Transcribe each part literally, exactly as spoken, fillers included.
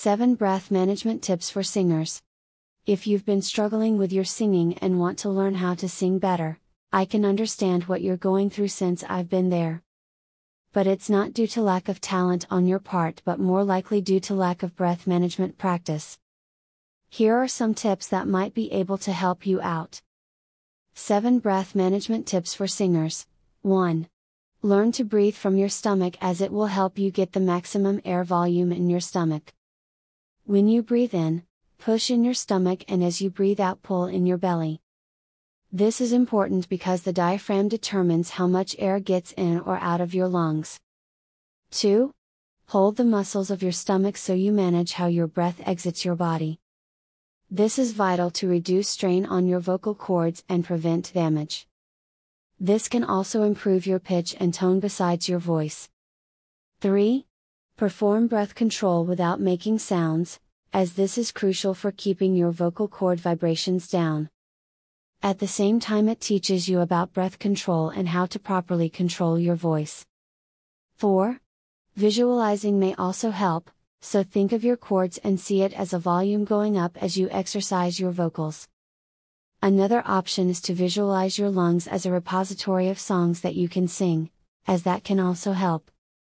seven Breath Management Tips for Singers. If you've been struggling with your singing and want to learn how to sing better, I can understand what you're going through since I've been there. But it's not due to lack of talent on your part but more likely due to lack of breath management practice. Here are some tips that might be able to help you out. seven Breath Management Tips for Singers. one. Learn to breathe from your stomach as it will help you get the maximum air volume in your stomach. When you breathe in, push in your stomach, and as you breathe out, pull in your belly. This is important because the diaphragm determines how much air gets in or out of your lungs. two. Hold the muscles of your stomach so you manage how your breath exits your body. This is vital to reduce strain on your vocal cords and prevent damage. This can also improve your pitch and tone besides your voice. three. Perform breath control without making sounds, as this is crucial for keeping your vocal cord vibrations down. At the same time, it teaches you about breath control and how to properly control your voice. four. Visualizing may also help, so think of your cords and see it as a volume going up as you exercise your vocals. Another option is to visualize your lungs as a repository of songs that you can sing, as that can also help.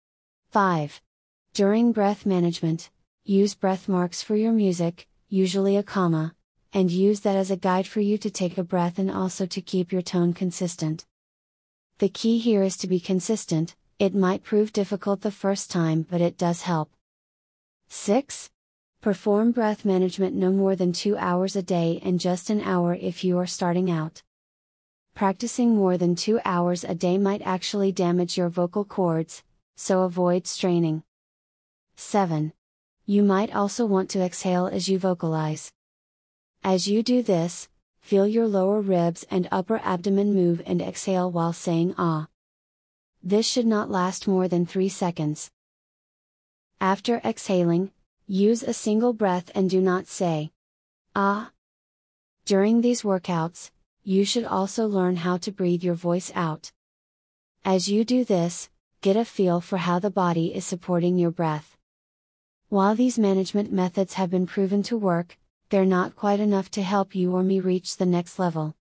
five. During breath management, use breath marks for your music, usually a comma, and use that as a guide for you to take a breath and also to keep your tone consistent. The key here is to be consistent. It might prove difficult the first time, but it does help. six. Perform breath management no more than two hours a day and just an hour if you are starting out. Practicing more than two hours a day might actually damage your vocal cords, so avoid straining. seven. You might also want to exhale as you vocalize. As you do this, feel your lower ribs and upper abdomen move and exhale while saying ah. This should not last more than three seconds. After exhaling, use a single breath and do not say ah. During these workouts, you should also learn how to breathe your voice out. As you do this, get a feel for how the body is supporting your breath. While these management methods have been proven to work, they're not quite enough to help you or me reach the next level.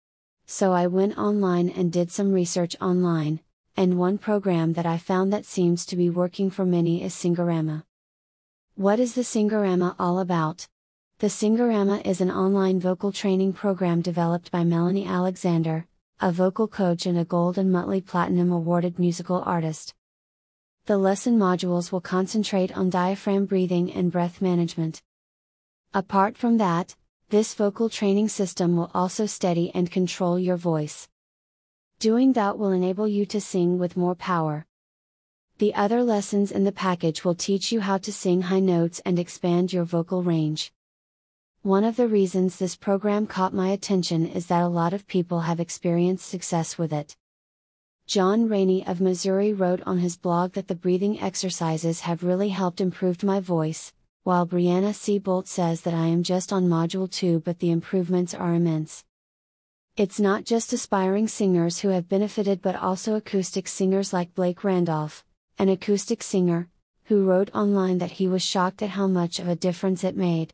So I went online and did some research online, and one program that I found that seems to be working for many is Singorama. What is the Singorama all about? The Singorama is an online vocal training program developed by Melanie Alexander, a vocal coach and a Gold and Muttley Platinum awarded musical artist. The lesson modules will concentrate on diaphragm breathing and breath management. Apart from that, this vocal training system will also steady and control your voice. Doing that will enable you to sing with more power. The other lessons in the package will teach you how to sing high notes and expand your vocal range. One of the reasons this program caught my attention is that a lot of people have experienced success with it. John Rainey of Missouri wrote on his blog that the breathing exercises have really helped improve my voice, while Brianna C. Bolt says that I am just on module two but the improvements are immense. It's not just aspiring singers who have benefited but also acoustic singers like Blake Randolph, an acoustic singer, who wrote online that he was shocked at how much of a difference it made.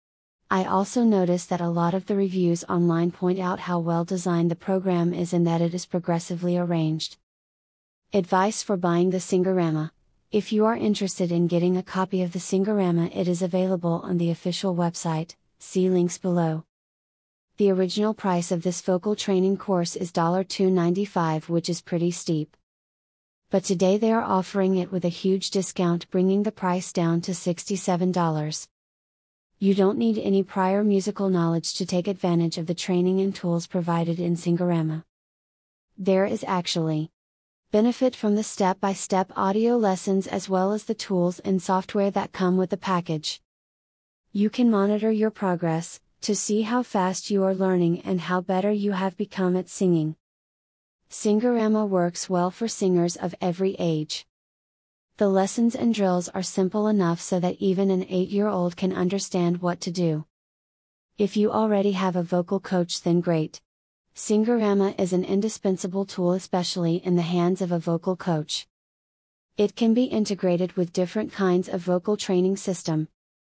I also noticed that a lot of the reviews online point out how well designed the program is and that it is progressively arranged. Advice for buying the Singorama. If you are interested in getting a copy of the Singorama, it is available on the official website, see links below. The original price of this vocal training course is two dollars and ninety-five cents, which is pretty steep. But today they are offering it with a huge discount, bringing the price down to sixty-seven dollars. You don't need any prior musical knowledge to take advantage of the training and tools provided in Singorama. There is actually benefit from the step-by-step audio lessons as well as the tools and software that come with the package. You can monitor your progress, to see how fast you are learning and how better you have become at singing. Singorama works well for singers of every age. The lessons and drills are simple enough so that even an eight-year-old can understand what to do. If you already have a vocal coach, then great. Singorama is an indispensable tool, especially in the hands of a vocal coach. It can be integrated with different kinds of vocal training system.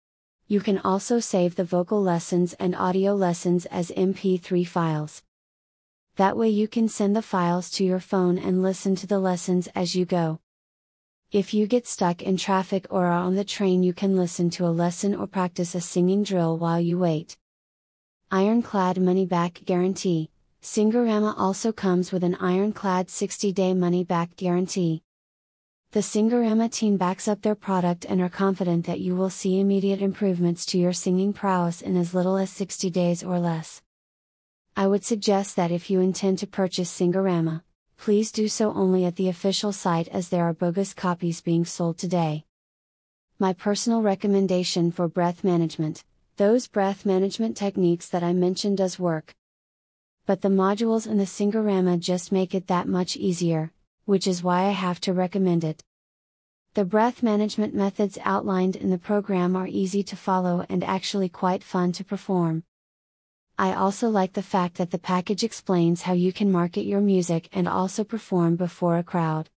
You can also save the vocal lessons and audio lessons as M P three files. That way you can send the files to your phone and listen to the lessons as you go. If you get stuck in traffic or are on the train, you can listen to a lesson or practice a singing drill while you wait. Ironclad money back guarantee. Singorama also comes with an ironclad sixty day money back guarantee. The Singorama team backs up their product and are confident that you will see immediate improvements to your singing prowess in as little as sixty days or less. I would suggest that if you intend to purchase Singorama, please do so only at the official site, as there are bogus copies being sold today. My personal recommendation for breath management: those breath management techniques that I mentioned does work. But the modules in the Singorama just make it that much easier, which is why I have to recommend it. The breath management methods outlined in the program are easy to follow and actually quite fun to perform. I also like the fact that the package explains how you can market your music and also perform before a crowd.